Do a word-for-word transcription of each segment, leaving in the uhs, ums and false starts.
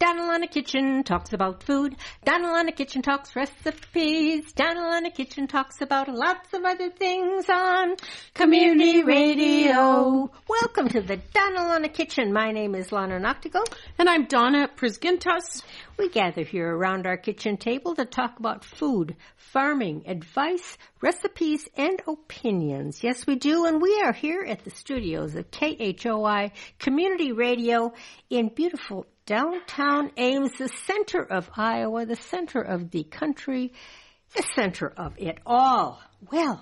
Donald on the Kitchen talks about food. Donald on the Kitchen talks recipes. Donald on the Kitchen talks about lots of other things on Community Radio. Welcome to the Donald on the Kitchen. My name is Lana Noctigal. And I'm Donna Prisgintas. We gather here around our kitchen table to talk about food, farming, advice, recipes, and opinions. Yes, we do, and we are here at the studios of K H O I Community Radio in beautiful downtown Ames, the center of Iowa, the center of the country, the center of it all. Well,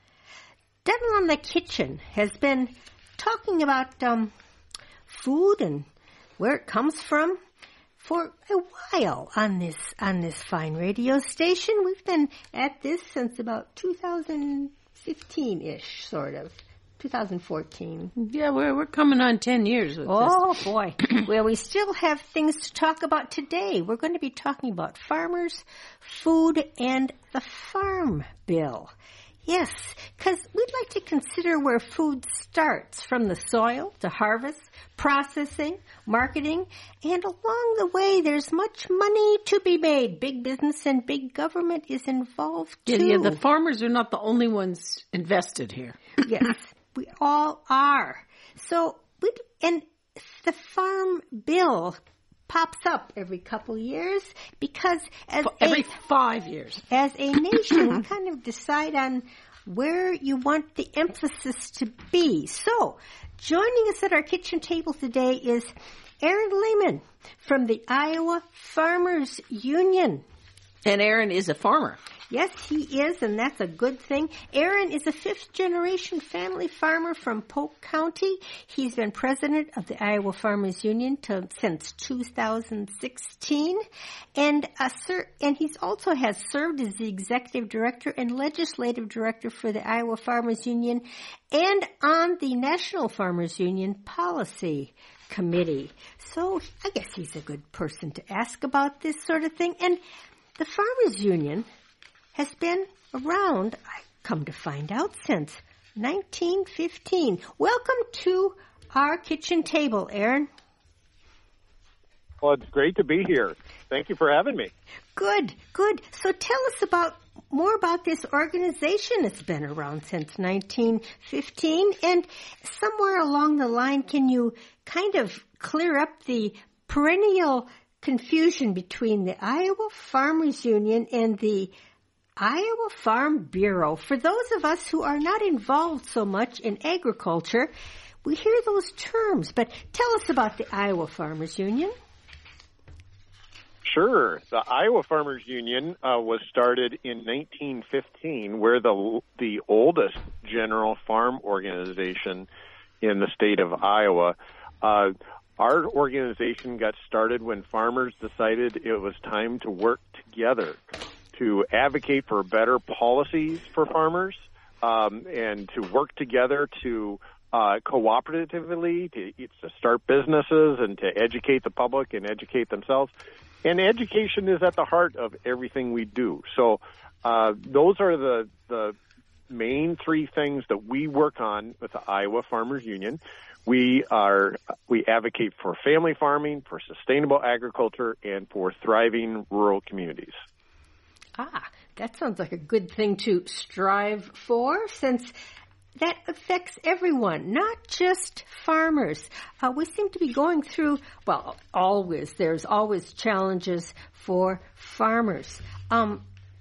Donald on the Kitchen has been talking about um, food and where it comes from for a while on this on this fine radio station. We've been at this since about two thousand fifteen-ish, sort of. two thousand fourteen. Yeah, we're we're coming on ten years with oh, this. Oh, boy. Well, we still have things to talk about today. We're going to be talking about farmers, food, and the Farm Bill. Yes, because we'd like to consider where food starts, from the soil to harvest, processing, marketing, and along the way there's much money to be made. Big business and big government is involved too. Yeah, yeah, the farmers are not the only ones invested here. Yes, we all are. So, we and the Farm Bill pops up every couple years because as every a, five years, as a nation, we kind of decide on where you want the emphasis to be. So, joining us at our kitchen table today is Aaron Lehman from the Iowa Farmers Union. And Aaron is a farmer. Yes, he is, and that's a good thing. Aaron is a fifth-generation family farmer from Polk County. He's been president of the Iowa Farmers Union to, since two thousand sixteen, and uh, sir, and he's also has served as the executive director and legislative director for the Iowa Farmers Union and on the National Farmers Union Policy Committee. So I guess he's a good person to ask about this sort of thing. And the Farmers Union has been around, I come to find out, since nineteen fifteen. Welcome to our kitchen table, Aaron. Well, it's great to be here. Thank you for having me. Good, good. So tell us about more about this organization that's been around since nineteen fifteen. And somewhere along the line, can you kind of clear up the perennial confusion between the Iowa Farmers Union and the Iowa Farm Bureau? For those of us who are not involved so much in agriculture, we hear those terms, but tell us about the Iowa Farmers Union. Sure. The Iowa Farmers Union uh, was started in nineteen fifteen. We're the the oldest general farm organization in the state of Iowa. Uh, our organization got started when farmers decided it was time to work together to advocate for better policies for farmers, um, and to work together to uh, cooperatively to, to start businesses and to educate the public and educate themselves. And education is at the heart of everything we do. So uh, those are the the main three things that we work on with the Iowa Farmers Union. We are we advocate for family farming, for sustainable agriculture, and for thriving rural communities. Ah, that sounds like a good thing to strive for, since that affects everyone, not just farmers. Uh, we seem to be going through, well, always, there's always challenges for farmers. Um,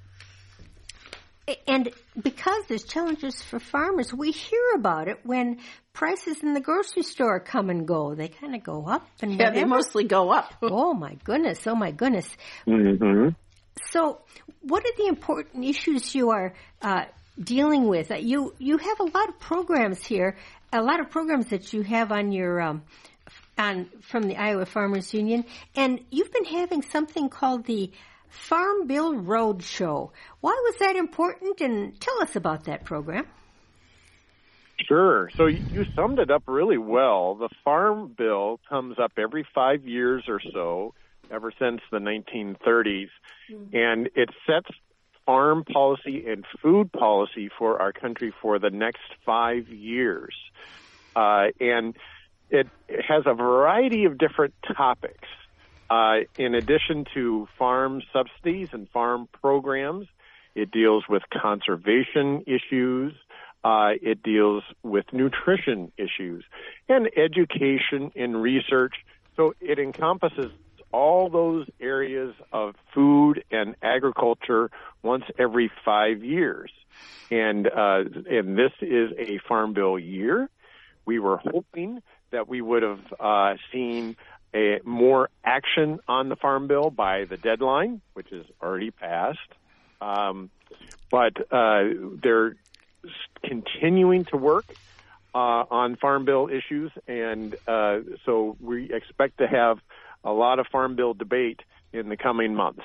and because there's challenges for farmers, we hear about it when prices in the grocery store come and go. They kind of go up and yeah, whatever. They mostly go up. Oh, my goodness. Oh, my goodness. Mm-hmm. So what are the important issues you are uh, dealing with? Uh, you you have a lot of programs here, a lot of programs that you have on your um, on from the Iowa Farmers Union, and you've been having something called the Farm Bill Roadshow. Why was that important? And tell us about that program. Sure. So you summed it up really well. The Farm Bill comes up every five years or so, ever since the nineteen thirties, mm-hmm. and it sets farm policy and food policy for our country for the next five years. Uh, and it, it has a variety of different topics. Uh, in addition to farm subsidies and farm programs, it deals with conservation issues. Uh, it deals with nutrition issues and education and research. So it encompasses all those areas of food and agriculture once every five years. And, uh, and this is a Farm Bill year. We were hoping that we would have uh, seen a more action on the Farm Bill by the deadline, which is already passed. Um, but uh, they're continuing to work uh, on Farm Bill issues, and uh, so we expect to have a lot of Farm Bill debate in the coming months.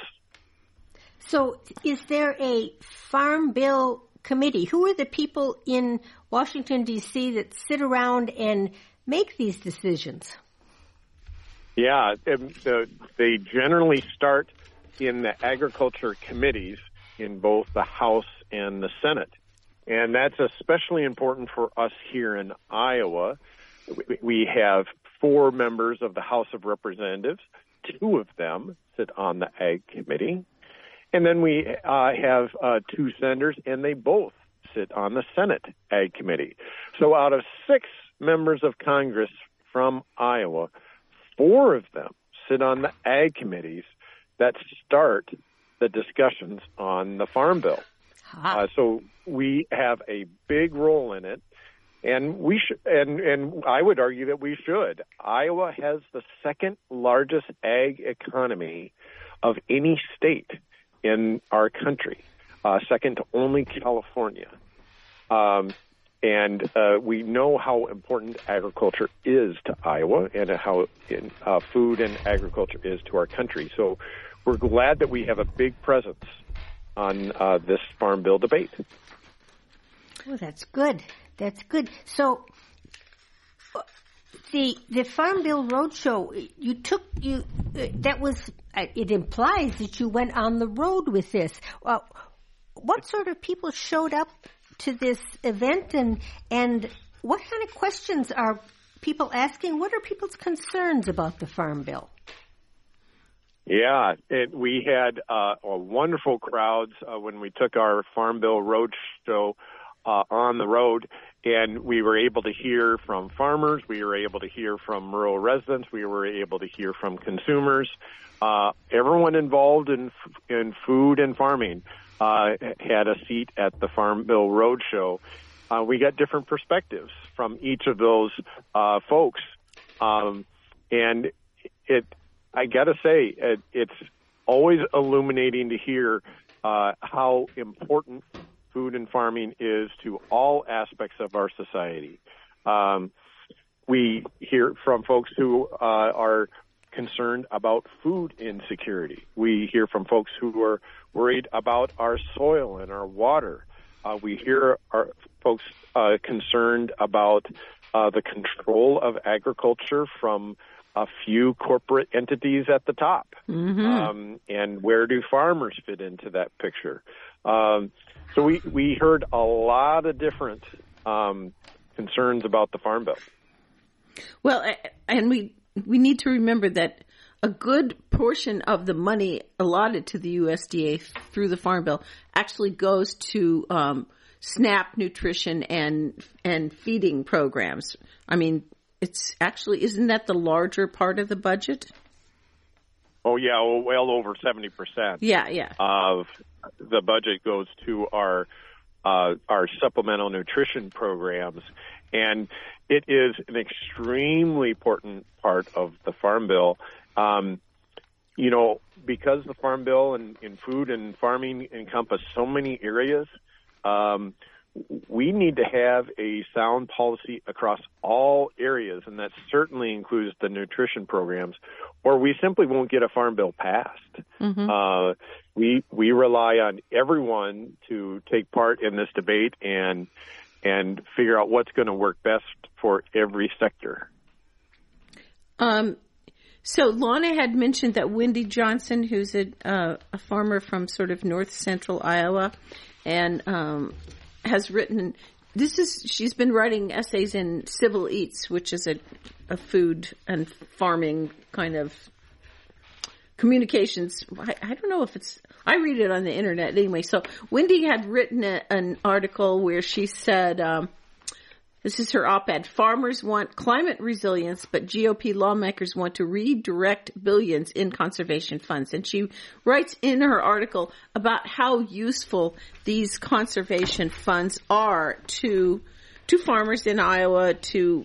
So is there a Farm Bill committee? Who are the people in Washington, D C that sit around and make these decisions? Yeah, they generally start in the agriculture committees in both the House and the Senate. And that's especially important for us here in Iowa. We have four members of the House of Representatives. Two of them sit on the Ag Committee. And then we uh, have uh, two senators, and they both sit on the Senate Ag Committee. So out of six members of Congress from Iowa, four of them sit on the Ag Committees that start the discussions on the Farm Bill. Uh, so we have a big role in it, and we should, and, and I would argue that we should. Iowa has the second largest ag economy of any state in our country, uh, second to only California. Um, and uh, we know how important agriculture is to Iowa and how in, uh, food and agriculture is to our country. So we're glad that we have a big presence on uh, this Farm Bill debate. Oh, that's good. That's good. So the the Farm Bill Roadshow, you took you uh, that was uh, it implies that you went on the road with this. Uh, what sort of people showed up to this event, and and what kind of questions are people asking? What are people's concerns about the Farm Bill? Yeah, it, we had uh, a wonderful crowds uh, when we took our Farm Bill Roadshow uh, on the road, and we were able to hear from farmers, we were able to hear from rural residents, we were able to hear from consumers. Uh, everyone involved in in food and farming uh, had a seat at the Farm Bill Roadshow. Uh, we got different perspectives from each of those uh, folks, um, and it. I got to say, it, it's always illuminating to hear uh, how important food and farming is to all aspects of our society. Um, we hear from folks who uh, are concerned about food insecurity. We hear from folks who are worried about our soil and our water. Uh, we hear our folks uh, concerned about uh, the control of agriculture from a few corporate entities at the top. Mm-hmm. Um, and where do farmers fit into that picture? Um, so we, we heard a lot of different um, concerns about the Farm Bill. Well, and we we need to remember that a good portion of the money allotted to the U S D A through the Farm Bill actually goes to um, SNAP nutrition and and feeding programs. I mean, it's actually, isn't that the larger part of the budget? Oh, yeah, well over seventy percent. Yeah, yeah. Of the budget goes to our uh, our supplemental nutrition programs. And it is an extremely important part of the Farm Bill. Um, you know, because the Farm Bill and, and food and farming encompass so many areas, um, we need to have a sound policy across all areas, and that certainly includes the nutrition programs, or we simply won't get a Farm Bill passed. Mm-hmm. Uh, we we rely on everyone to take part in this debate and and figure out what's going to work best for every sector. Um. So Lana had mentioned that Wendy Johnson, who's a uh, a farmer from sort of north central Iowa, and um, has written, this is, she's been writing essays in Civil Eats, which is a, a food and farming kind of communications. I, I don't know if it's, I read it on the internet anyway. So Wendy had written a, an article where she said, um, this is her op-ed, farmers want climate resilience, but G O P lawmakers want to redirect billions in conservation funds. And she writes in her article about how useful these conservation funds are to, to farmers in Iowa to,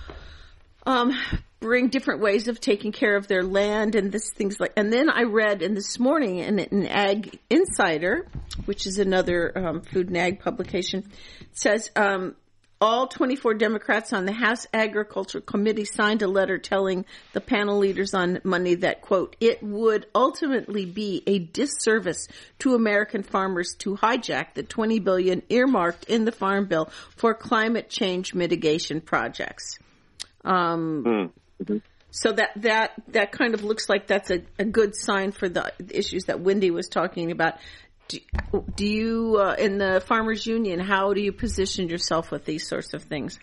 um, bring different ways of taking care of their land and this things like, and then I read in this morning in an Ag Insider, which is another, um, food and ag publication, says, um, all twenty-four Democrats on the House Agriculture Committee signed a letter telling the panel leaders on Monday that, quote, it would ultimately be a disservice to American farmers to hijack the twenty billion dollars earmarked in the Farm Bill for climate change mitigation projects. Um, mm-hmm. So that, that, that kind of looks like that's a, a good sign for the issues that Wendy was talking about. Do, do you, uh, in the Farmers Union, how do you position yourself with these sorts of things?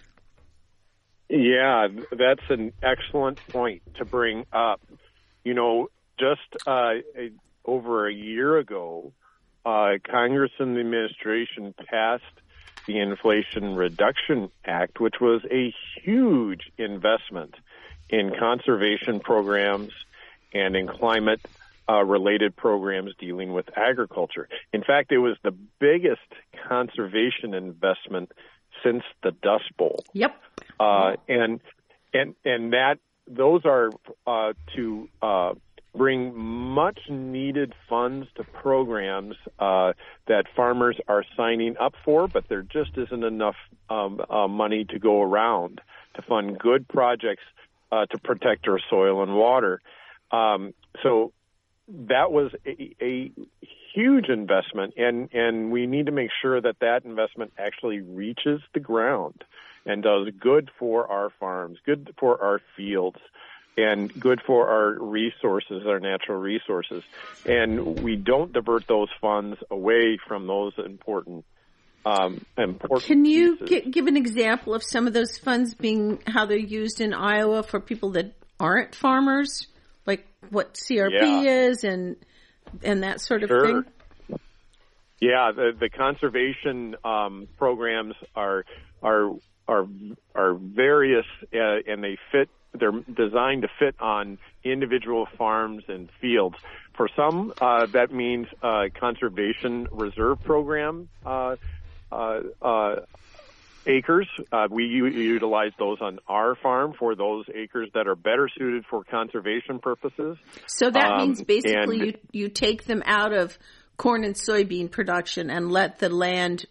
Yeah, that's an excellent point to bring up. You know, just uh, a, over a year ago, uh, Congress and the administration passed the Inflation Reduction Act, which was a huge investment in conservation programs and in climate Uh, related programs dealing with agriculture. In fact, it was the biggest conservation investment since the Dust Bowl. Yep. Uh, and and and that those are uh, to uh, bring much needed funds to programs uh, that farmers are signing up for, but there just isn't enough um, uh, money to go around to fund good projects uh, to protect our soil and water. Um, so. That was a, a huge investment, and, and we need to make sure that that investment actually reaches the ground and does good for our farms, good for our fields, and good for our resources, our natural resources. And we don't divert those funds away from those important um, important Can you g- give an example of some of those funds being, how they're used in Iowa for people that aren't farmers? Like what C R P yeah. is and and that sort of sure. thing? Yeah, the, the conservation um, programs are are are are various, uh, and they fit. They're designed to fit on individual farms and fields. For some, uh, that means uh, conservation reserve program uh, uh, uh, acres. Uh, we u- utilize those on our farm for those acres that are better suited for conservation purposes. So that um, means basically and, you, you take them out of corn and soybean production and let the land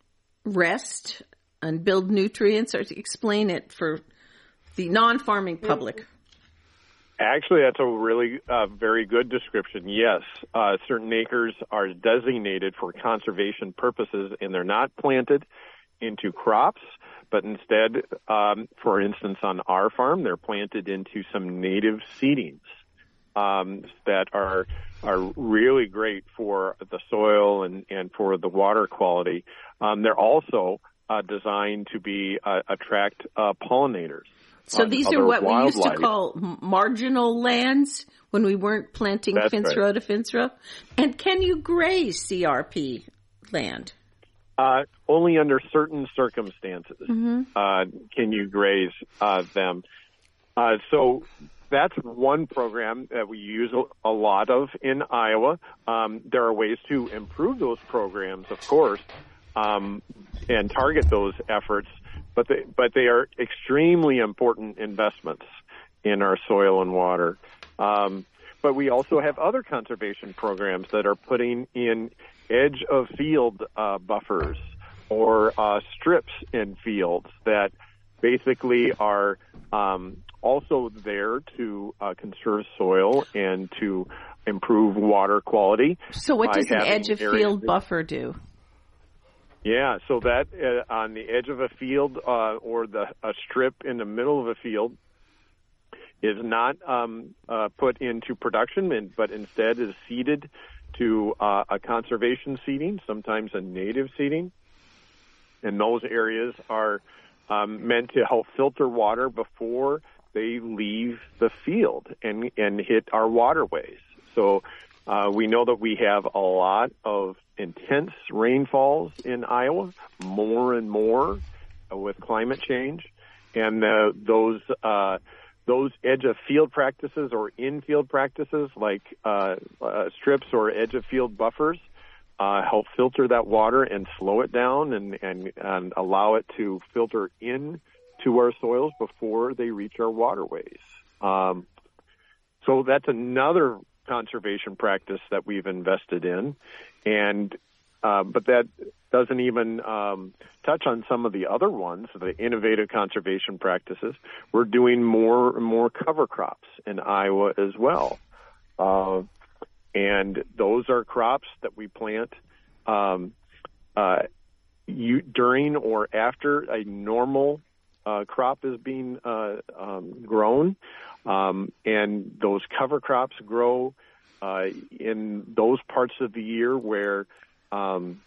rest and build nutrients, or to explain it for the non-farming public. Actually, that's a really uh, very good description. Yes, uh, certain acres are designated for conservation purposes, and they're not planted into crops, but instead, um, for instance, on our farm, they're planted into some native seedings um, that are are really great for the soil and, and for the water quality. Um, they're also uh, designed to be uh, attract uh, pollinators. So these are what wildlife. we used to call marginal lands when we weren't planting That's fence right. row to fence row. And can you graze C R P land? Uh, only under certain circumstances mm-hmm. uh, can you graze uh, them. Uh, so that's one program that we use a, a lot of in Iowa. Um, there are ways to improve those programs, of course, um, and target those efforts, but they, but they are extremely important investments in our soil and water. Um, but we also have other conservation programs that are putting in edge of field uh, buffers or uh, strips in fields that basically are um, also there to uh, conserve soil and to improve water quality. So what does an edge of field buffer do? Yeah, so that uh, on the edge of a field uh, or the a strip in the middle of a field is not um, uh, put into production, but instead is seeded to uh, a conservation seeding, sometimes a native seeding. And those areas are um, meant to help filter water before they leave the field and, and hit our waterways. So uh, we know that we have a lot of intense rainfalls in Iowa, more and more uh, with climate change. And uh, those uh, those edge of field practices or in-field practices like uh, uh, strips or edge of field buffers uh, help filter that water and slow it down and, and, and allow it to filter in to our soils before they reach our waterways. Um, so that's another conservation practice that we've invested in, and uh, but that doesn't even um, touch on some of the other ones, the innovative conservation practices. We're doing more and more cover crops in Iowa as well, uh, and those are crops that we plant um, uh, you, during or after a normal uh, crop is being uh, um, grown. Um, and those cover crops grow uh, in those parts of the year where um,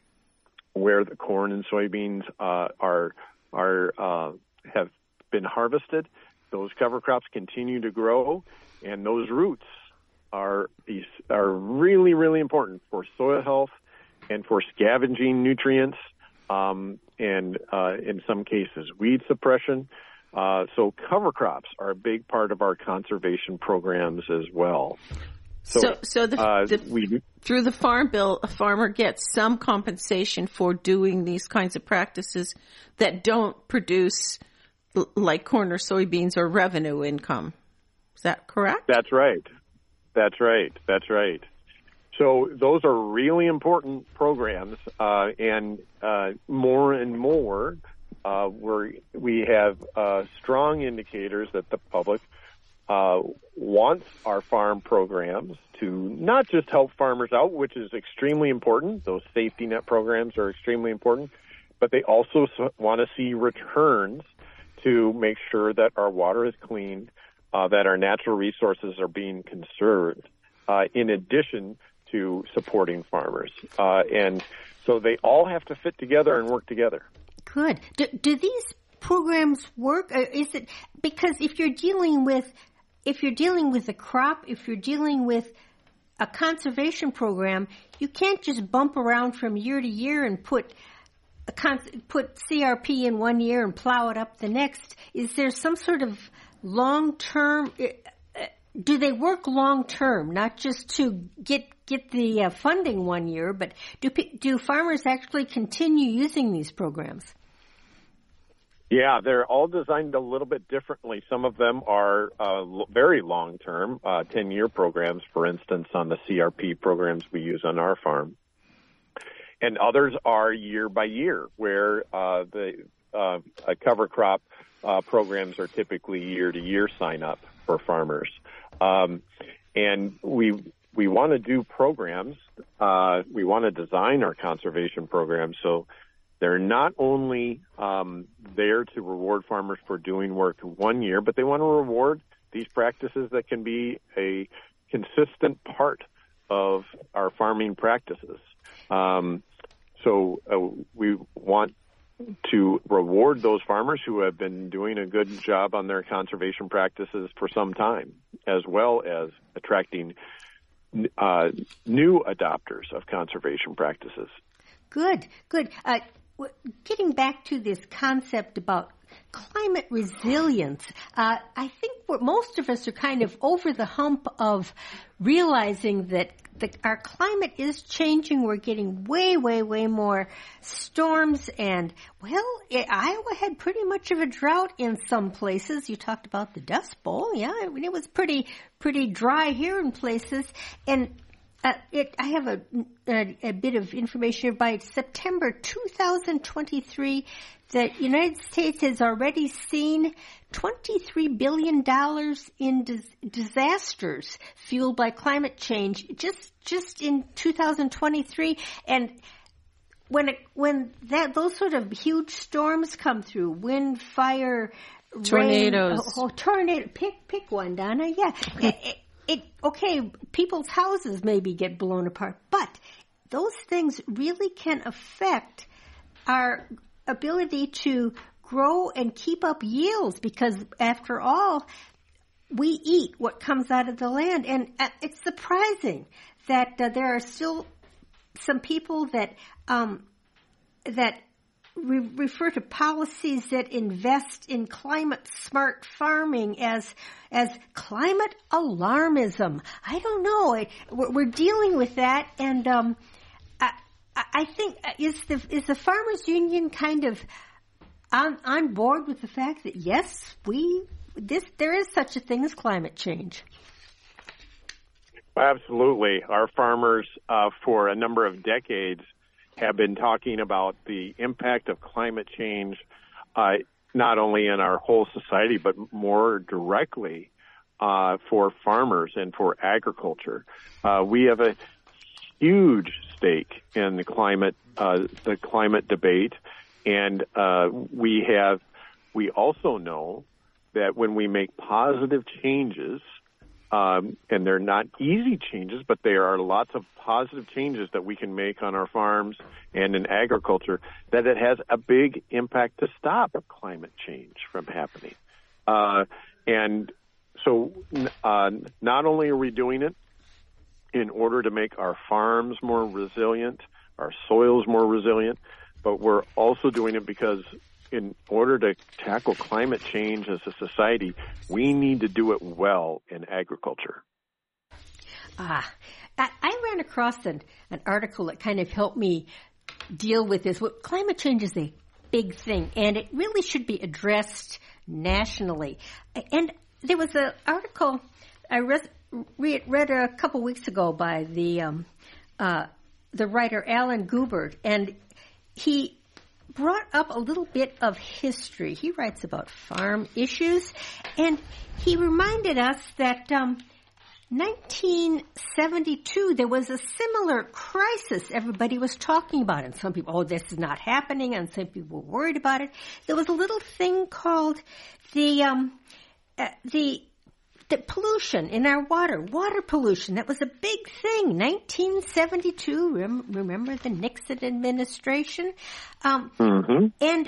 where the corn and soybeans uh, are are uh, have been harvested. Those cover crops continue to grow, and those roots are these are really really important for soil health and for scavenging nutrients, um, and uh, in some cases weed suppression. Uh, so cover crops are a big part of our conservation programs as well. So, so, so the, uh, the, we, through the Farm Bill, a farmer gets some compensation for doing these kinds of practices that don't produce l- like corn or soybeans or revenue income. Is that correct? That's right. That's right. That's right. So those are really important programs, uh, and uh, more and more. Uh, we're, we have uh, strong indicators that the public uh, wants our farm programs to not just help farmers out, which is extremely important. Those safety net programs are extremely important, but they also want to see returns to make sure that our water is clean, uh, that our natural resources are being conserved, uh, in addition to supporting farmers. Uh, and so they all have to fit together and work together. Good. Do, do these programs work? Or is it because if you're dealing with if you're dealing with a crop, if you're dealing with a conservation program, you can't just bump around from year to year and put a con- put C R P in one year and plow it up the next. Is there some sort of long term? Do they work long term, not just to get get the uh, funding one year, but do do farmers actually continue using these programs? Yeah, they're all designed a little bit differently. Some of them are uh, very long term, uh, ten year programs, for instance, on the C R P programs we use on our farm, and others are year by year, where uh, the uh, cover crop uh, programs are typically year to year sign up for farmers. Um, and we we want to do programs. Uh, we want to design our conservation programs so they're not only um, there to reward farmers for doing work one year, but they want to reward these practices that can be a consistent part of our farming practices. Um, so uh, we want to reward those farmers who have been doing a good job on their conservation practices for some time, as well as attracting uh, new adopters of conservation practices. Good, good. Uh, getting back to this concept about climate resilience, uh, I think we're, most of us are kind of over the hump of realizing that the, our climate is changing. We're getting way, way, way more storms. And, well, it, Iowa had pretty much of a drought in some places. You talked about the Dust Bowl. Yeah, I mean, it was pretty, pretty dry here in places. And Uh, it, I have a, a, a bit of information here. By September two thousand twenty-three, the United States has already seen twenty-three billion dollars in dis- disasters fueled by climate change just just in two thousand twenty-three. And when it, when that those sort of huge storms come through, wind, fire, tornadoes, rain, oh, oh, tornado, pick pick one, Donna. Yeah. it, It, okay, people's houses maybe get blown apart, but those things really can affect our ability to grow and keep up yields because, after all, we eat what comes out of the land. And uh, it's surprising that uh, there are still some people that um, that re- refer to policies that invest in climate smart farming as as climate alarmism. I don't know. It, we're, we're dealing with that, and um, I, I think is the is the Farmers Union kind of on on board with the fact that yes, we this there is such a thing as climate change. Absolutely. Our farmers, uh, for a number of decades, have been talking about the impact of climate change, uh, not only in our whole society, but more directly uh, for farmers and for agriculture. Uh, we have a huge stake in the climate, uh, the climate debate, and uh, we have. We also know that when we make positive changes, Um, and they're not easy changes, but there are lots of positive changes that we can make on our farms and in agriculture, that it has a big impact to stop climate change from happening. Uh, and so uh, not only are we doing it in order to make our farms more resilient, our soils more resilient, but we're also doing it because in order to tackle climate change as a society, we need to do it well in agriculture. Ah, I, I ran across an, an article that kind of helped me deal with this. Well, climate change is a big thing, and it really should be addressed nationally. And there was an article I read, read, read a couple weeks ago by the um, uh, the writer Alan Goubert, and he brought up a little bit of history. He writes about farm issues, and he reminded us that um, nineteen seventy-two, there was a similar crisis everybody was talking about, and some people, oh, this is not happening, and some people were worried about it. There was a little thing called the um, uh, the the pollution in our water, water pollution. That was a big thing. nineteen seventy-two, rem- remember the Nixon administration? Um, mm-hmm. And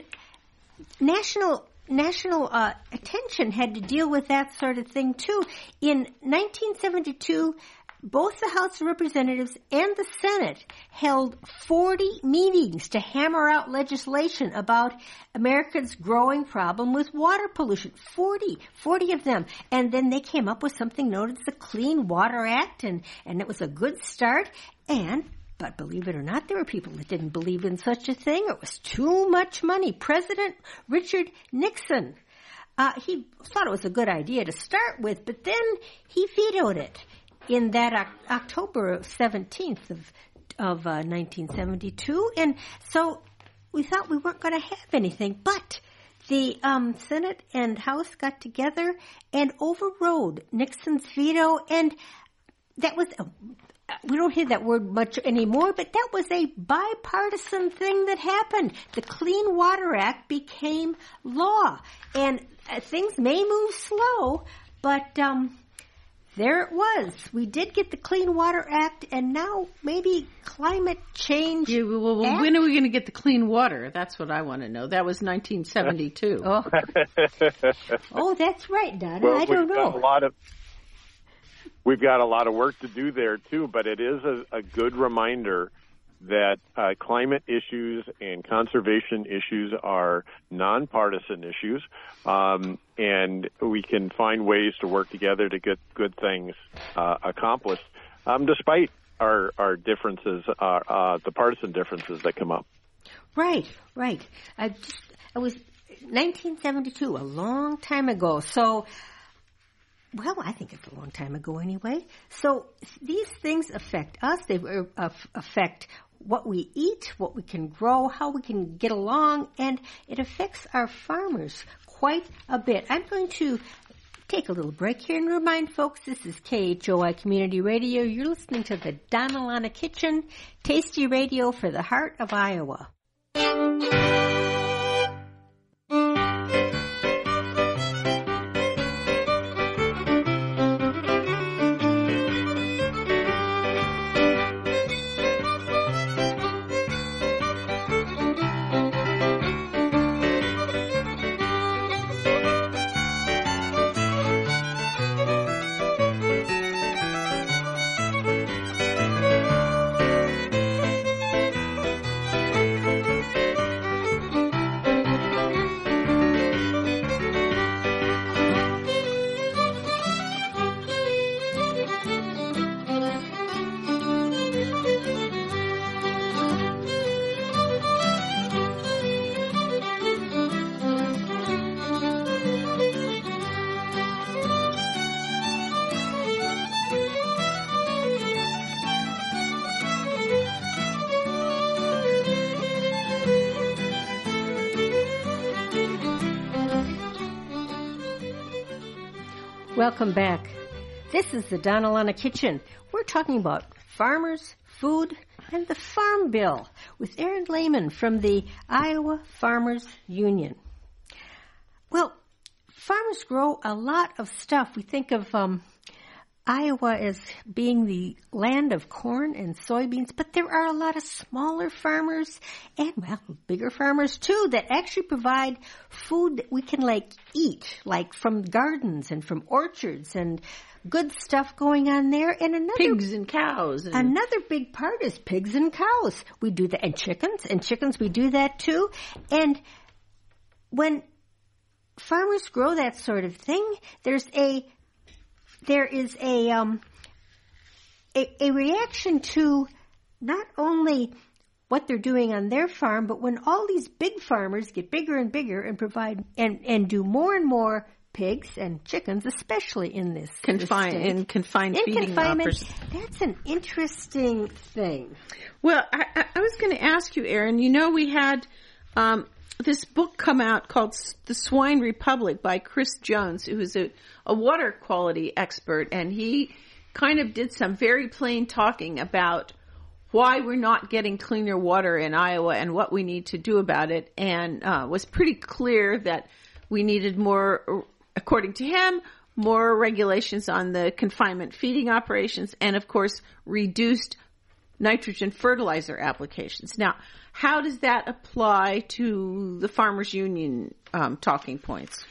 national national uh, attention had to deal with that sort of thing, too. In nineteen seventy-two, both the House of Representatives and the Senate held forty meetings to hammer out legislation about America's growing problem with water pollution. forty, forty of them. And then they came up with something known as the Clean Water Act, and, and it was a good start. And, but believe it or not, there were people that didn't believe in such a thing. It was too much money. President Richard Nixon, uh, he thought it was a good idea to start with, but then he vetoed it in that o- October seventeenth of of uh, nineteen seventy-two, and so we thought we weren't going to have anything. But the um, Senate and House got together and overrode Nixon's veto, and that was a, we don't hear that word much anymore, but that was a bipartisan thing that happened. The Clean Water Act became law, and uh, things may move slow, but um, there it was. We did get the Clean Water Act, and now maybe climate change. Yeah, well, well, when are we going to get the clean water? That's what I want to know. That was nineteen seventy-two. Oh, oh that's right, Donna. Well, I don't we've know. Got a lot of, we've got a lot of work to do there, too, but it is a, a good reminder that uh, climate issues and conservation issues are nonpartisan issues, um, and we can find ways to work together to get good things uh, accomplished, um, despite our, our differences, uh, uh, the partisan differences that come up. Right, right. I just, I was nineteen seventy-two, a long time ago. So, well, I think it's a long time ago anyway. So these things affect us. They uh, affect what we eat, what we can grow, how we can get along, and it affects our farmers quite a bit. I'm going to take a little break here and remind folks this is K H O I Community Radio. You're listening to the Donna Kitchen, tasty radio for the heart of Iowa. welcome back. This is the Donna Lana Kitchen. We're talking about farmers, food, and the Farm Bill with Aaron Lehman from the Iowa Farmers Union. Well, farmers grow a lot of stuff. We think of um, Iowa as being the land of corn and soybeans, but there are a lot of smaller farmers and, well, bigger farmers too that actually provide food that we can, like, eat, like from gardens and from orchards and good stuff going on there. And another pigs and cows. And... Another big part is pigs and cows. We do that, and chickens, and chickens we do that too. And when farmers grow that sort of thing, there's a there is a um a, a reaction to not only what they're doing on their farm, but when all these big farmers get bigger and bigger and provide and and do more and more pigs and chickens, especially in this confined this in confined in feeding confinement. operations. That's an interesting thing. Well, I, I was going to ask you, Aaron. You know, we had um, this book come out called The Swine Republic by Chris Jones, who is a, a water quality expert, and he kind of did some very plain talking about why we're not getting cleaner water in Iowa and what we need to do about it, and uh, was pretty clear that we needed more, according to him, more regulations on the confinement feeding operations and, of course, reduced nitrogen fertilizer applications. Now, how does that apply to the Farmers Union um, talking points?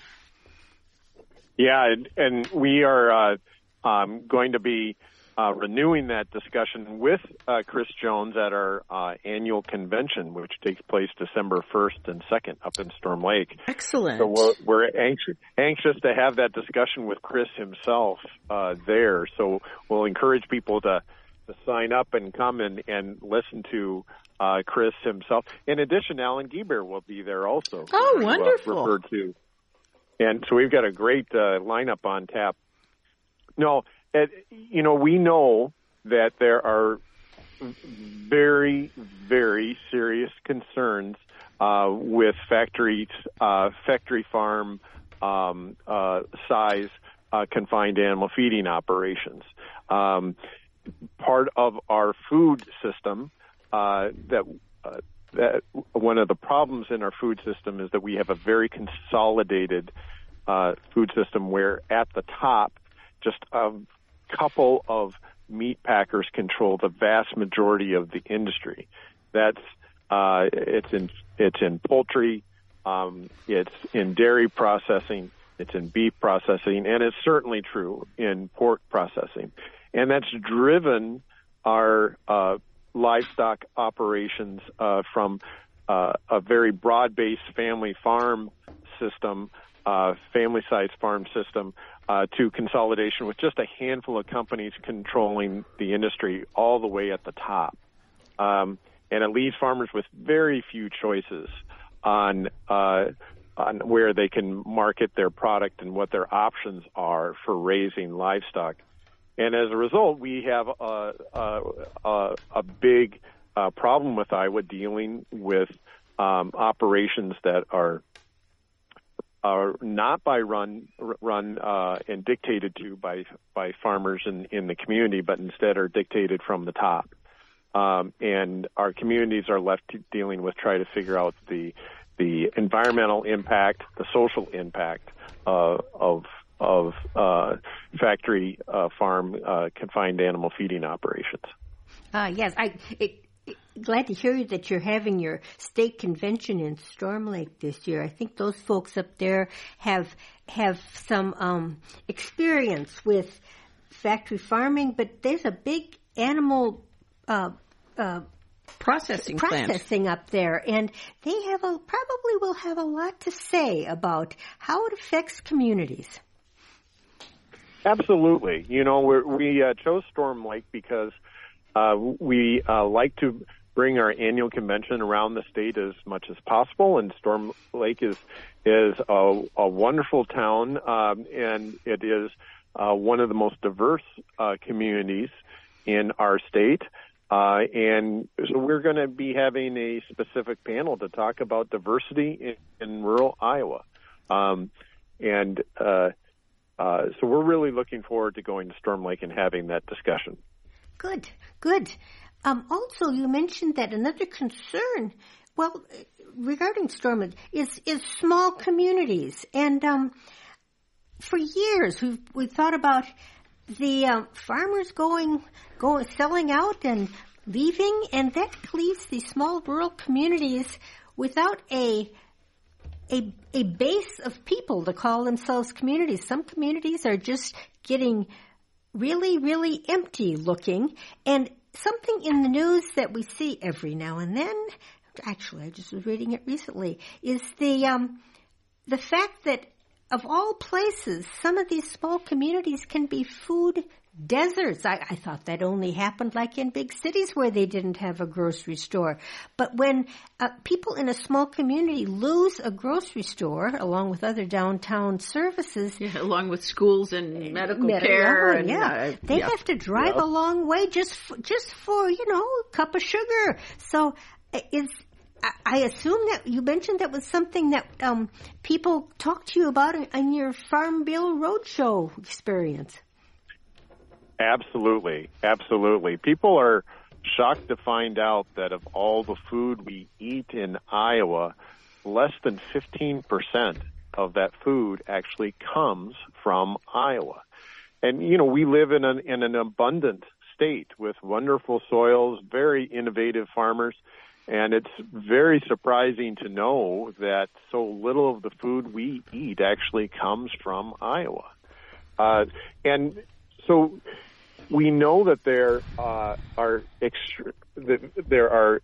Yeah, and, and we are uh, um, going to be uh, renewing that discussion with uh, Chris Jones at our uh, annual convention, which takes place December first and second up in Storm Lake. Excellent. So we're, we're anxious, anxious to have that discussion with Chris himself uh, there. So we'll encourage people to, to sign up and come and, and listen to uh, Chris himself. In addition, Alan Gieber will be there also. Oh, who, wonderful. Uh, referred to. And so we've got a great uh, lineup on tap. No, it, you know, we know that there are very, very serious concerns uh, with factories, uh, factory farm um, uh, size uh, confined animal feeding operations. Um, part of our food system uh, that uh, that one of the problems in our food system is that we have a very consolidated uh, food system where at the top, just a couple of meat packers control the vast majority of the industry. That's uh, it's in it's in poultry, um, it's in dairy processing, it's in beef processing, and it's certainly true in pork processing. And that's driven our uh, livestock operations uh, from uh, a very broad-based family farm system, uh, family-sized farm system, uh, to consolidation with just a handful of companies controlling the industry all the way at the top. Um, and it leaves farmers with very few choices on uh, on where they can market their product and what their options are for raising livestock. And as a result, we have a, a, a, a big uh, problem with Iowa dealing with um, operations that are are not by run run uh, and dictated to by by farmers in, in the community, but instead are dictated from the top. Um, and our communities are left to dealing with trying to figure out the the environmental impact, the social impact uh, of of uh, factory uh, farm uh, confined animal feeding operations. Uh, yes, I it, it, glad to hear that you're having your state convention in Storm Lake this year. I think those folks up there have have some um, experience with factory farming, but there's a big animal uh, uh, processing processing plant up there, and they have a probably will have a lot to say about how it affects communities. Absolutely. You know, we're, we uh, chose Storm Lake because uh, we uh, like to bring our annual convention around the state as much as possible, and Storm Lake is is a, a wonderful town, um, and it is uh, one of the most diverse uh, communities in our state. Uh, and so we're going to be having a specific panel to talk about diversity in, in rural Iowa. Um, and uh, Uh, so we're really looking forward to going to Storm Lake and having that discussion. Good, good. Um, also, you mentioned that another concern, well, regarding Storm Lake, is, is small communities. And um, for years, we've, we've thought about the um, farmers going, going, selling out and leaving, and that leaves these small rural communities without a A, a base of people to call themselves communities. Some communities are just getting really, really empty looking. And something in the news that we see every now and then, actually I just was reading it recently, is the um, the fact that of all places, some of these small communities can be food deserts. I, I thought that only happened like in big cities where they didn't have a grocery store. But when uh, people in a small community lose a grocery store, along with other downtown services, yeah, along with schools and medical, medical care, and, and yeah, uh, they yeah. have to drive yeah. a long way just for, just for you know a cup of sugar. So it's. I assume that you mentioned that was something that um, people talked to you about in, in your Farm Bill Roadshow experience. Absolutely, absolutely. People are shocked to find out that of all the food we eat in Iowa, less than fifteen percent of that food actually comes from Iowa. And, you know, we live in an, in an abundant state with wonderful soils, very innovative farmers. And it's very surprising to know that so little of the food we eat actually comes from Iowa. Uh, and so we know that there uh, are extra, that there are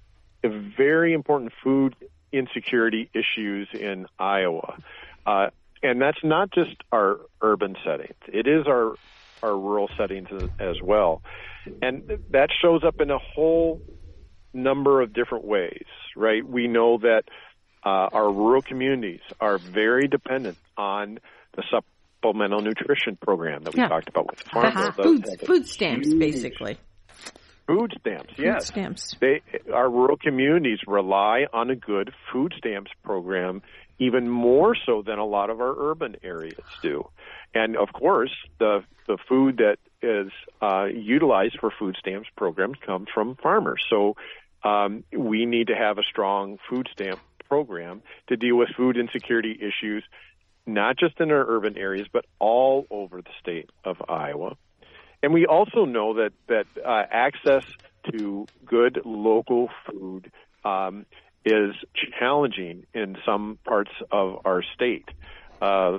very important food insecurity issues in Iowa. Uh, and that's not just our urban settings. It is our, our rural settings as well. And that shows up in a whole number of different ways, right? We know that uh, our rural communities are very dependent on the supplemental nutrition program that we yeah. talked about with the Farm uh-huh. Bill. Food, food stamps, huge, basically. Food stamps, yes. Food stamps. They, our rural communities rely on a good food stamps program even more so than a lot of our urban areas do. And, of course, the the food that is uh, utilized for food stamps programs comes from farmers. So um, we need to have a strong food stamp program to deal with food insecurity issues, not just in our urban areas, but all over the state of Iowa. And we also know that, that uh, access to good local food um, is challenging in some parts of our state. Uh,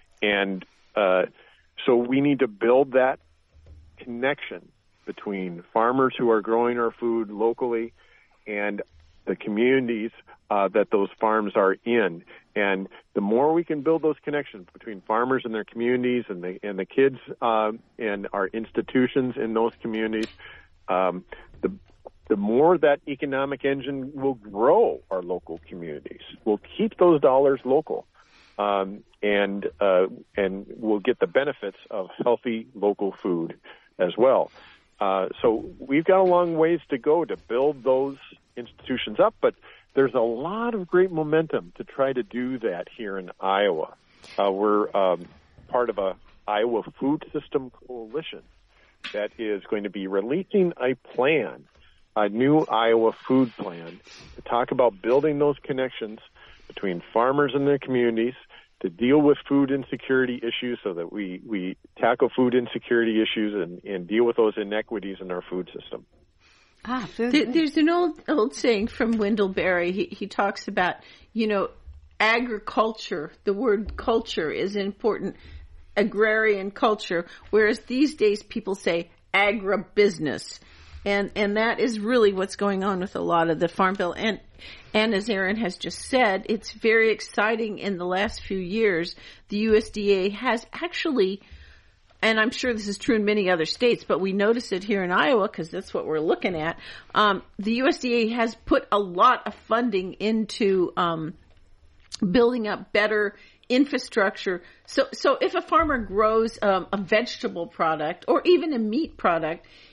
and uh, so we need to build that connection between farmers who are growing our food locally and the communities uh, that those farms are in. And the more we can build those connections between farmers and their communities and the and the kids uh, and our institutions in those communities, um, the the more that economic engine will grow our local communities. We'll keep those dollars local, um, and uh, and we'll get the benefits of healthy local food as well. Uh, so we've got a long ways to go to build those institutions up, but there's a lot of great momentum to try to do that here in Iowa. Uh, we're um, part of a Iowa Food System Coalition that is going to be releasing a plan, a new Iowa food plan, to talk about building those connections between farmers and their communities to deal with food insecurity issues so that we, we tackle food insecurity issues and, and deal with those inequities in our food system. Ah, there, there's an old old saying from Wendell Berry. He, he talks about, you know, agriculture. The word culture is important, agrarian culture, whereas these days people say agribusiness. And and that is really what's going on with a lot of the Farm Bill. And and as Aaron has just said, it's very exciting. In the last few years, the U S D A has actually, and I'm sure this is true in many other states, but we notice it here in Iowa because that's what we're looking at. Um, the U S D A has put a lot of funding into um, building up better infrastructure. So, so if a farmer grows um, a vegetable product or even a meat product,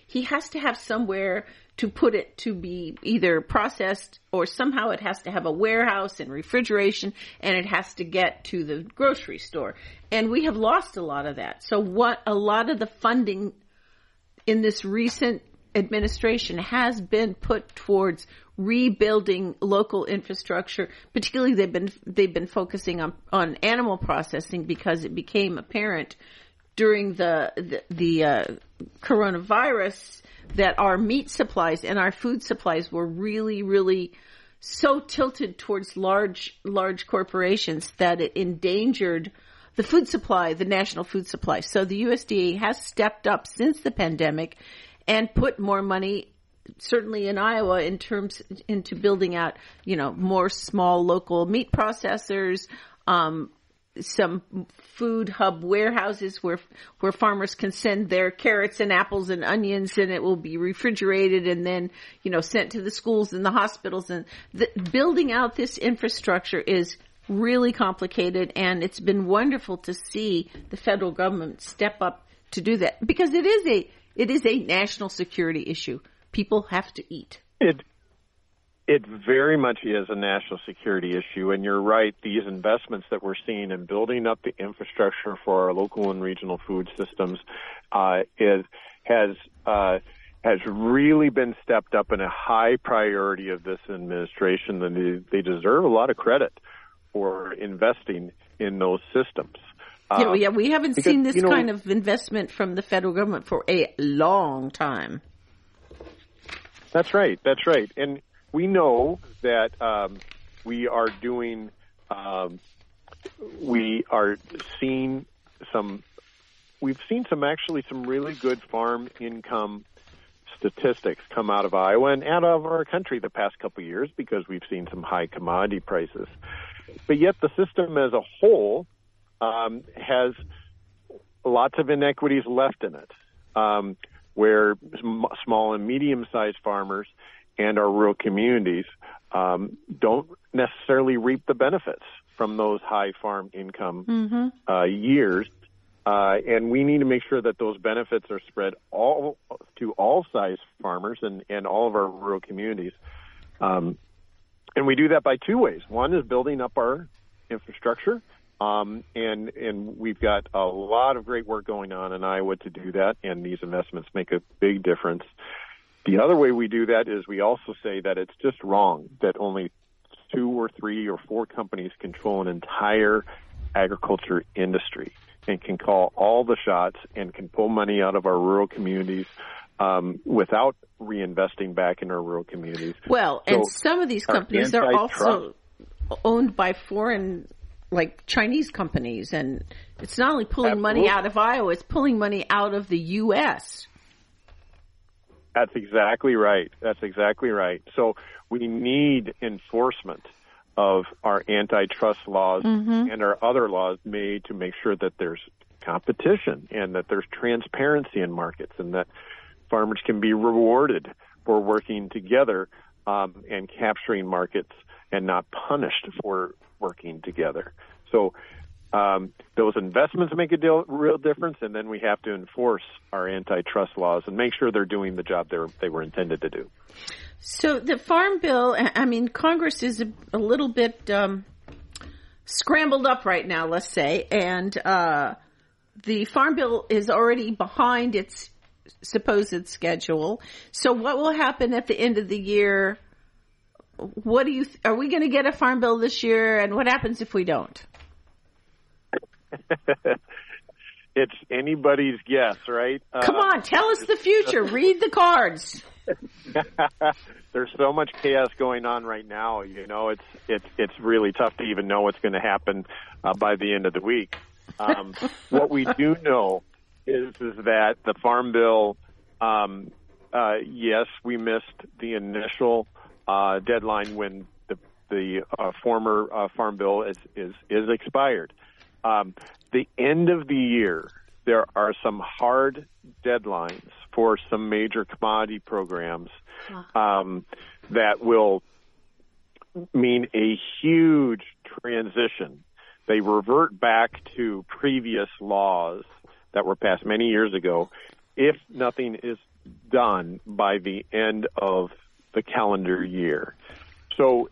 he has to have somewhere to put it to be either processed, or somehow it has to have a warehouse and refrigeration, and it has to get to the grocery store. And we have lost a lot of that. So what a lot of the funding in this recent administration has been put towards rebuilding local infrastructure. Particularly they've been they've been focusing on, on animal processing, because it became apparent during the the, the uh, coronavirus that our meat supplies and our food supplies were really, really so tilted towards large, large corporations that it endangered the food supply, the national food supply. So the U S D A has stepped up since the pandemic and put more money, certainly in Iowa, in terms into building out, you know, more small local meat processors, um, some food hub warehouses where where farmers can send their carrots and apples and onions, and it will be refrigerated and then, you know, sent to the schools and the hospitals. And the, building out this infrastructure is really complicated, and it's been wonderful to see the federal government step up to do that, because it is a it is a national security issue. People have to eat. It It very much is a national security issue, and you're right. These investments that we're seeing in building up the infrastructure for our local and regional food systems uh, is has uh, has really been stepped up and a high priority of this administration, and they, they deserve a lot of credit for investing in those systems. Yeah, well, yeah, we haven't because, seen this you know, kind of investment from the federal government for a long time. That's right. That's right, and we know that um, we are doing, um, we are seeing some, we've seen some actually some really good farm income statistics come out of Iowa and out of our country the past couple of years, because we've seen some high commodity prices. But yet the system as a whole um, has lots of inequities left in it, um, where sm- small and medium-sized farmers and our rural communities um, don't necessarily reap the benefits from those high farm income mm-hmm. uh, years. Uh, and we need to make sure that those benefits are spread all to all size farmers and, and all of our rural communities. Um, and we do that by two ways. One is building up our infrastructure. Um, and, and we've got a lot of great work going on in Iowa to do that, and these investments make a big difference. The other way we do that is we also say that it's just wrong that only two or three or four companies control an entire agriculture industry and can call all the shots and can pull money out of our rural communities um, without reinvesting back in our rural communities. Well, so and some of these companies are also owned by foreign, like Chinese companies, and it's not only pulling Absolutely. money out of Iowa, it's pulling money out of the U S That's exactly right. That's exactly right. So we need enforcement of our antitrust laws mm-hmm. and our other laws made to make sure that there's competition and that there's transparency in markets and that farmers can be rewarded for working together um, and capturing markets and not punished for working together. So Um, those investments make a deal, real difference, and then we have to enforce our antitrust laws and make sure they're doing the job they were, they were intended to do. So the Farm Bill, I mean, Congress is a, a little bit um, scrambled up right now, let's say, and uh, the Farm Bill is already behind its supposed schedule. So what will happen at the end of the year? What do you? Th- are we going to get a Farm Bill this year, and what happens if we don't? It's anybody's guess, right? Come uh, on, tell us the future. Read the cards. There's so much chaos going on right now. You know, it's it's it's really tough to even know what's going to happen uh, by the end of the week. Um, what we do know is is that the Farm Bill, um, uh, yes, we missed the initial uh, deadline when the the uh, former uh, Farm Bill is is, is expired. Um, the end of the year, there are some hard deadlines for some major commodity programs um, that will mean a huge transition. They revert back to previous laws that were passed many years ago if nothing is done by the end of the calendar year. So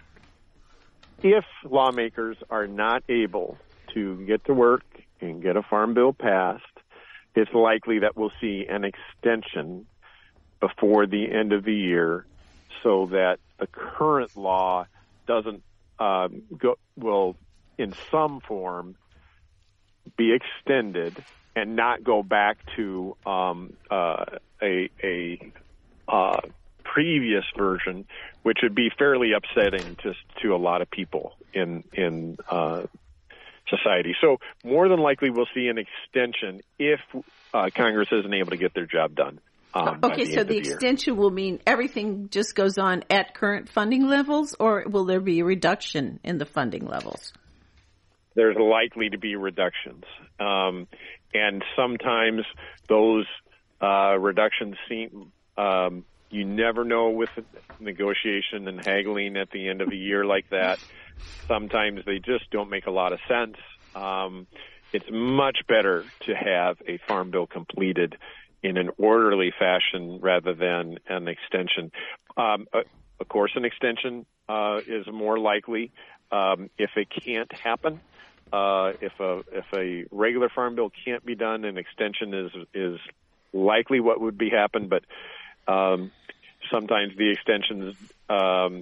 if lawmakers are not able to get to work and get a farm bill passed, it's likely that we'll see an extension before the end of the year so that the current law doesn't uh, go, will in some form be extended and not go back to um, uh, a, a uh, previous version, which would be fairly upsetting to to a lot of people in in uh, society. So more than likely, we'll see an extension if uh, Congress isn't able to get their job done. Um, okay, the so the, the extension will mean everything just goes on at current funding levels, or will there be a reduction in the funding levels? There's likely to be reductions. Um, and sometimes those uh, reductions seem, um, you never know with negotiation and haggling at the end of a year like that. Sometimes they just don't make a lot of sense. Um, it's much better to have a farm bill completed in an orderly fashion rather than an extension. Um, uh, of course, an extension uh, is more likely. Um, if it can't happen, uh, if a if a regular farm bill can't be done, an extension is is likely what would be happen. But um, sometimes the extensions um,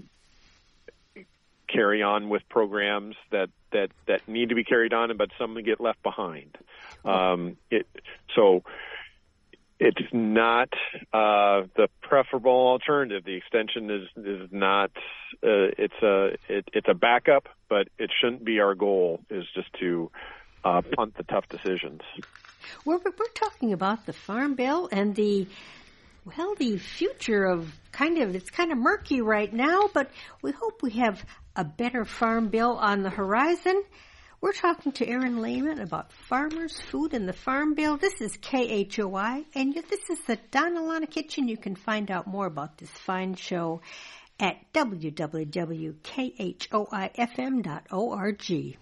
carry on with programs that, that, that need to be carried on, but some get left behind. Um, it so. It's not uh, the preferable alternative. The extension is is not. Uh, it's a it, it's a backup, but it shouldn't be our goal. Is just to uh, punt the tough decisions. We're we're talking about the Farm Bill and the well the future of kind of it's kind of murky right now, but we hope we have a better Farm Bill on the horizon. We're talking to Erin Lehman about farmers, food, and the Farm Bill. This is K H O I, and this is the Donna Lana Kitchen. You can find out more about this fine show at w w w dot k h o i f m dot org.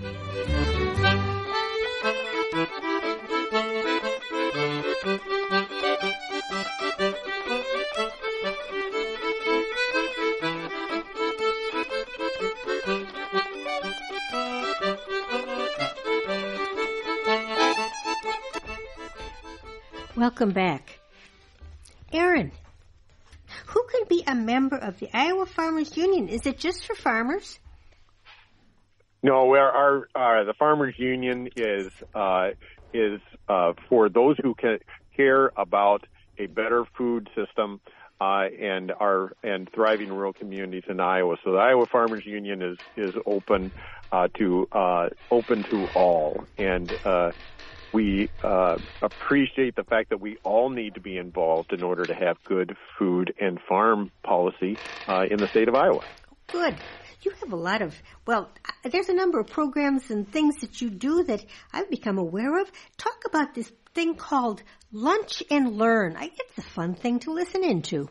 Welcome back. Erin, who can be a member of the Iowa Farmers Union? Is it just for farmers? No, our, our, our the Farmers Union is uh, is uh, for those who can, care about a better food system uh, and our and thriving rural communities in Iowa. So the Iowa Farmers Union is is open uh, to uh, open to all, and uh, we uh, appreciate the fact that we all need to be involved in order to have good food and farm policy uh, in the state of Iowa. Good. You have a lot of, well, there's a number of programs and things that you do that I've become aware of. Talk about this thing called Lunch and Learn. I, it's a fun thing to listen into.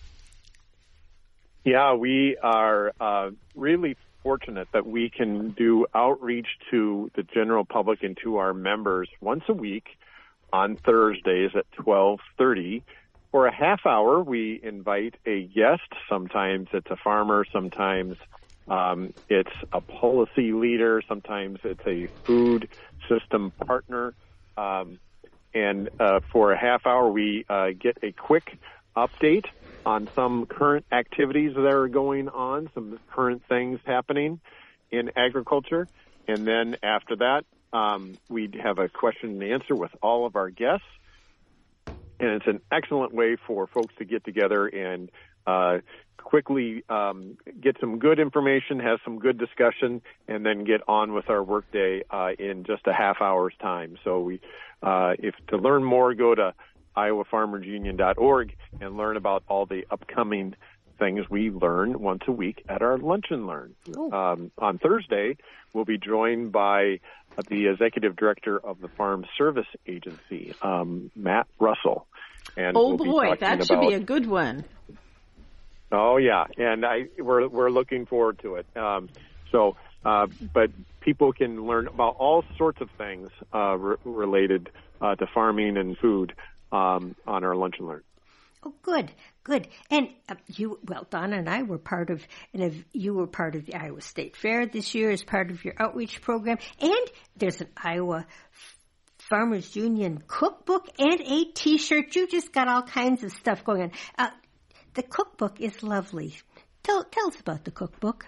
Yeah, we are uh, really fortunate that we can do outreach to the general public and to our members once a week on Thursdays at twelve thirty. For a half hour, we invite a guest. Sometimes it's a farmer, sometimes um, it's a policy leader, sometimes it's a food system partner. Um, and uh, for a half hour, we uh, get a quick update on some current activities that are going on, some current things happening in agriculture. And then after that, um, we have a question and answer with all of our guests. And it's an excellent way for folks to get together and uh, quickly um, get some good information, have some good discussion, and then get on with our workday uh, in just a half hour's time. So we, uh, if to learn more, go to iowa farmers union dot org and learn about all the upcoming things we learn once a week at our Lunch and Learn. Oh. Um, on Thursday, we'll be joined by the executive director of the Farm Service Agency, um, Matt Russell. And oh we'll boy, be that should about, be a good one. Oh yeah, and I we're we're looking forward to it. Um, so, uh, but people can learn about all sorts of things uh, re- related uh, to farming and food um, on our Lunch and Learn. Oh, good, good. And uh, you, well, Donna and I were part of, and if you were part of the Iowa State Fair this year as part of your outreach program. And there's an Iowa Farmers Union cookbook and a T-shirt. You just got all kinds of stuff going on. Uh, the cookbook is lovely. Tell, tell us about the cookbook.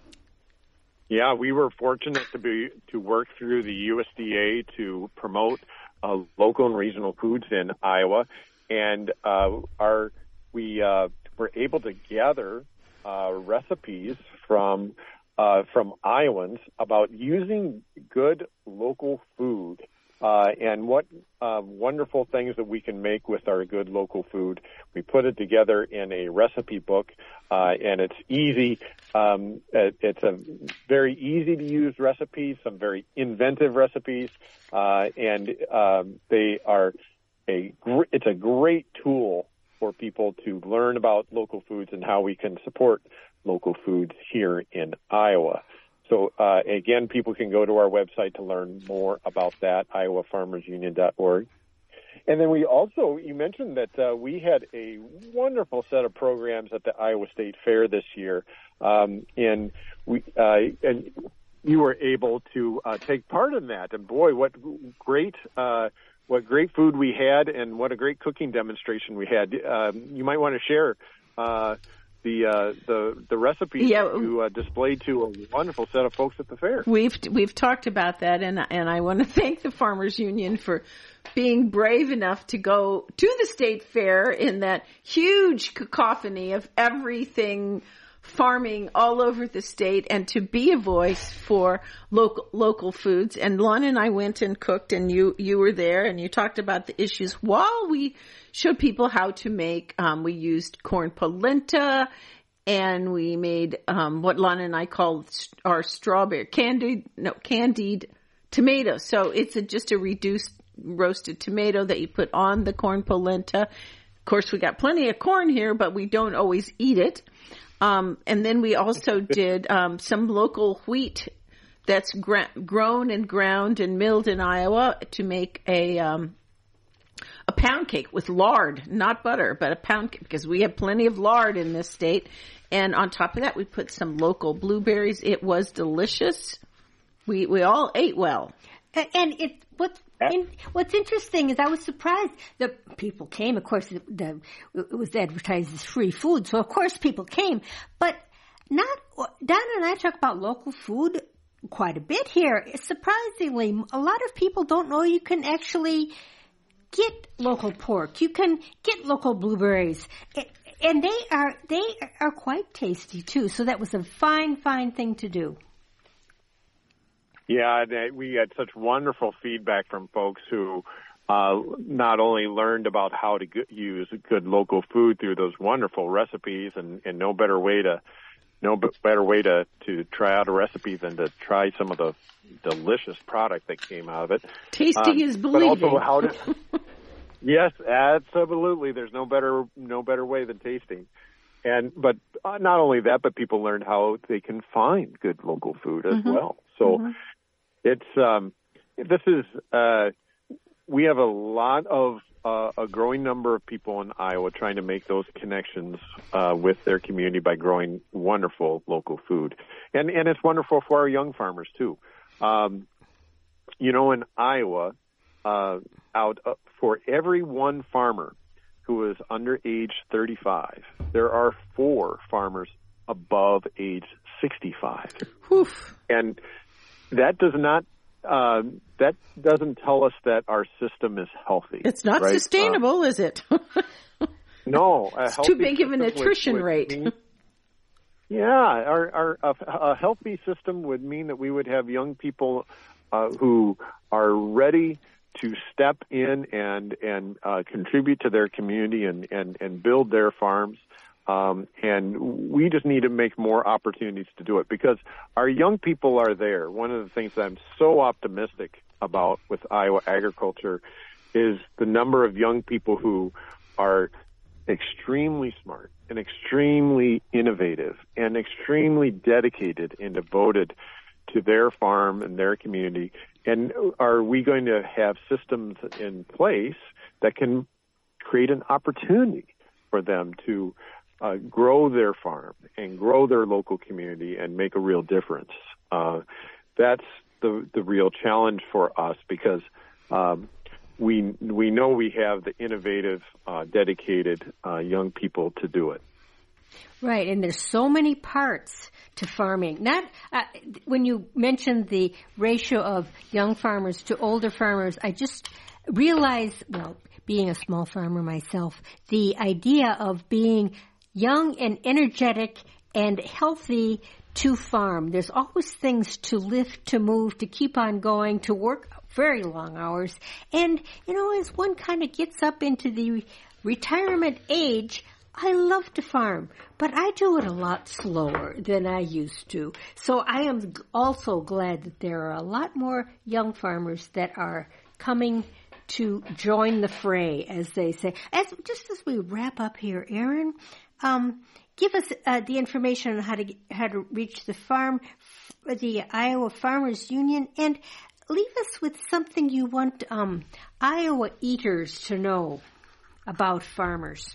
Yeah, we were fortunate to be to work through the U S D A to promote uh, local and regional foods in Iowa, and uh, our we uh, were able to gather uh, recipes from uh, from Iowans about using good local food. Uh, and what uh, wonderful things that we can make with our good local food. We put it together in a recipe book, uh, and it's easy. Um, it, it's a very easy to use recipe, some very inventive recipes, uh, and um, they are a. Gr- it's a great tool for people to learn about local foods and how we can support local foods here in Iowa. So, uh, again, people can go to our website to learn more about that, iowa farmers union dot org. And then we also, you mentioned that uh, we had a wonderful set of programs at the Iowa State Fair this year. Um, and we uh, and you were able to uh, take part in that. And, boy, what great uh, what great food we had and what a great cooking demonstration we had. Um, you might want to share uh the uh, the the recipes yeah. you uh, displayed to a wonderful set of folks at the fair. We've we've talked about that, and and I want to thank the Farmers Union for being brave enough to go to the state fair in that huge cacophony of everything farming all over the state, and to be a voice for local local foods. And Lon and I went and cooked, and you you were there, and you talked about the issues while we showed people how to make. Um, we used corn polenta, and we made um, what Lon and I call our strawberry candied no candied tomatoes. So it's a, just a reduced roasted tomato that you put on the corn polenta. Of course, we got plenty of corn here, but we don't always eat it. Um, and then we also did um, some local wheat that's gra- grown and ground and milled in Iowa to make a um, a pound cake with lard, not butter, but a pound cake, because we have plenty of lard in this state. And on top of that, we put some local blueberries. It was delicious. We we all ate well. And it what's in, what's interesting is I was surprised that people came. Of course, the, the, it was advertised as free food, so of course people came. But not Donna and I talk about local food quite a bit here. Surprisingly, a lot of people don't know you can actually get local pork. You can get local blueberries, and they are they are quite tasty too. So that was a fine, fine thing to do. Yeah, we had such wonderful feedback from folks who uh, not only learned about how to g- use good local food through those wonderful recipes, and, and no better way to no b- better way to, to try out a recipe than to try some of the delicious product that came out of it. Tasting um, is believing. But also how to yes, absolutely. There's no better no better way than tasting. And but uh, not only that, but people learned how they can find good local food as mm-hmm. well. So. Mm-hmm. It's um, this is uh, we have a lot of uh, a growing number of people in Iowa trying to make those connections uh, with their community by growing wonderful local food, and and it's wonderful for our young farmers too. Um, you know, in Iowa, uh, out uh, for every one farmer who is under age thirty-five, there are four farmers above age sixty-five, Oof. and that does not uh, that doesn't tell us that our system is healthy. It's not right? sustainable, um, is it? No, a it's too big of an attrition would, would rate. Mean, yeah, our, our a, a healthy system would mean that we would have young people uh, who are ready to step in and and uh, contribute to their community and, and, and build their farms. Um, and we just need to make more opportunities to do it because our young people are there. One of the things that I'm so optimistic about with Iowa agriculture is the number of young people who are extremely smart and extremely innovative and extremely dedicated and devoted to their farm and their community. And are we going to have systems in place that can create an opportunity for them to uh, grow their farm and grow their local community and make a real difference. Uh, that's the the real challenge for us, because um, we we know we have the innovative, uh, dedicated uh, young people to do it. Right, and there's so many parts to farming. Not uh, when you mentioned the ratio of young farmers to older farmers, I just realized, well, being a small farmer myself, the idea of being young and energetic and healthy to farm. There's always things to lift, to move, to keep on going, to work very long hours. And, you know, as one kind of gets up into the retirement age, I love to farm, but I do it a lot slower than I used to. So I am also glad that there are a lot more young farmers that are coming to join the fray, as they say. As just as we wrap up here, Aaron, um, give us uh, the information on how to get, how to reach the farm, the Iowa Farmers Union, and leave us with something you want um, Iowa eaters to know about farmers.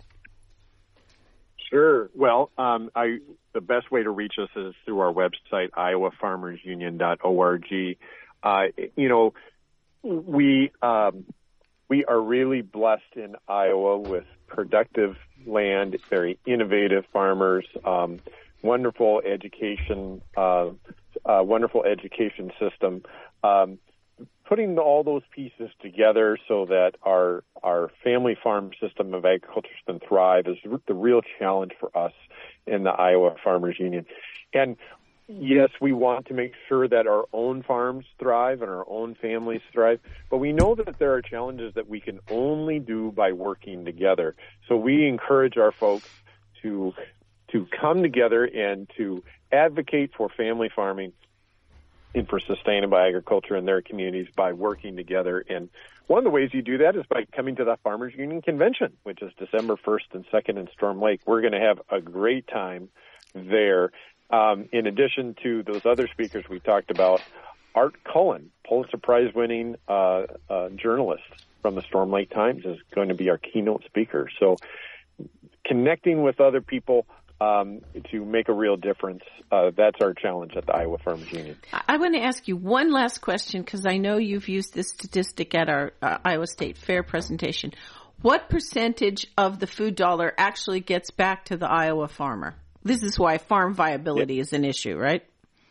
Sure. Well, um, I, the best way to reach us is through our website, iowa farmers union dot org. Uh, you know, we um, we are really blessed in Iowa with productive land, very innovative farmers, um, wonderful education, uh, uh, wonderful education system. Um, putting all those pieces together so that our our family farm system of agriculture can thrive is the real challenge for us in the Iowa Farmers Union. And yes, we want to make sure that our own farms thrive and our own families thrive, but we know that there are challenges that we can only do by working together. So we encourage our folks to to come together and to advocate for family farming and for sustainable agriculture in their communities by working together. And one of the ways you do that is by coming to the Farmers Union Convention, which is December first and second in Storm Lake. We're going to have a great time there. Um, in addition to those other speakers we talked about, Art Cullen, Pulitzer Prize-winning uh, uh, journalist from the Storm Lake Times, is going to be our keynote speaker. So connecting with other people Um, to make a real difference. Uh, that's our challenge at the Iowa Farmers Union. I want to ask you one last question, because I know you've used this statistic at our uh, Iowa State Fair presentation. What percentage of the food dollar actually gets back to the Iowa farmer? This is why farm viability yeah. is an issue, right?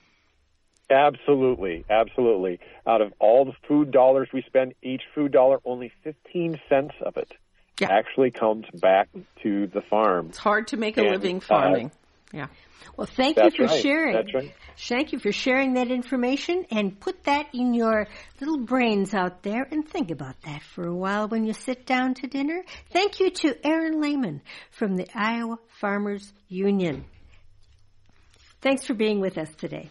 Absolutely, absolutely. Out of all the food dollars we spend, each food dollar, only fifteen cents of it Yeah. actually comes back to the farm. It's hard to make a and, living farming. Uh, yeah. Well, thank you for right. sharing. That's right. Thank you for sharing that information, and put that in your little brains out there and think about that for a while when you sit down to dinner. Thank you to Aaron Lehman from the Iowa Farmers Union. Thanks for being with us today.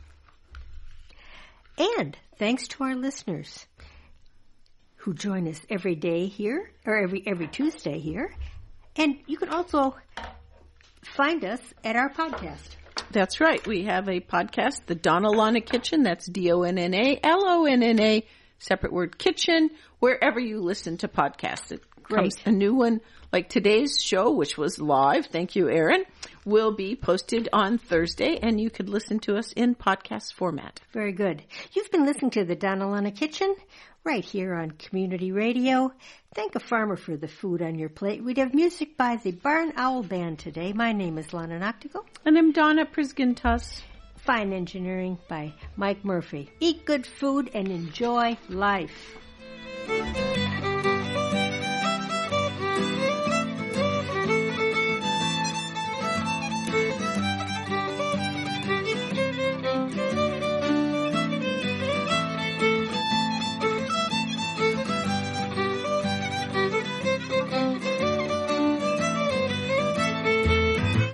And thanks to our listeners who join us every day here, or every every Tuesday here. And you can also find us at our podcast. That's right. We have a podcast, the Donna Lana Kitchen. That's D O N N A L O N N A, separate word, kitchen, wherever you listen to podcasts. It Great. comes a new one, like today's show, which was live. Thank you, Aaron. Will be posted on Thursday, and you could listen to us in podcast format. Very good. You've been listening to the Donna Lana Kitchen right here on Community Radio. Thank a farmer for the food on your plate. We'd have music by the Barn Owl Band today. My name is Lana Noctigal. And I'm Donna Prisgintas. Fine engineering by Mike Murphy. Eat good food and enjoy life.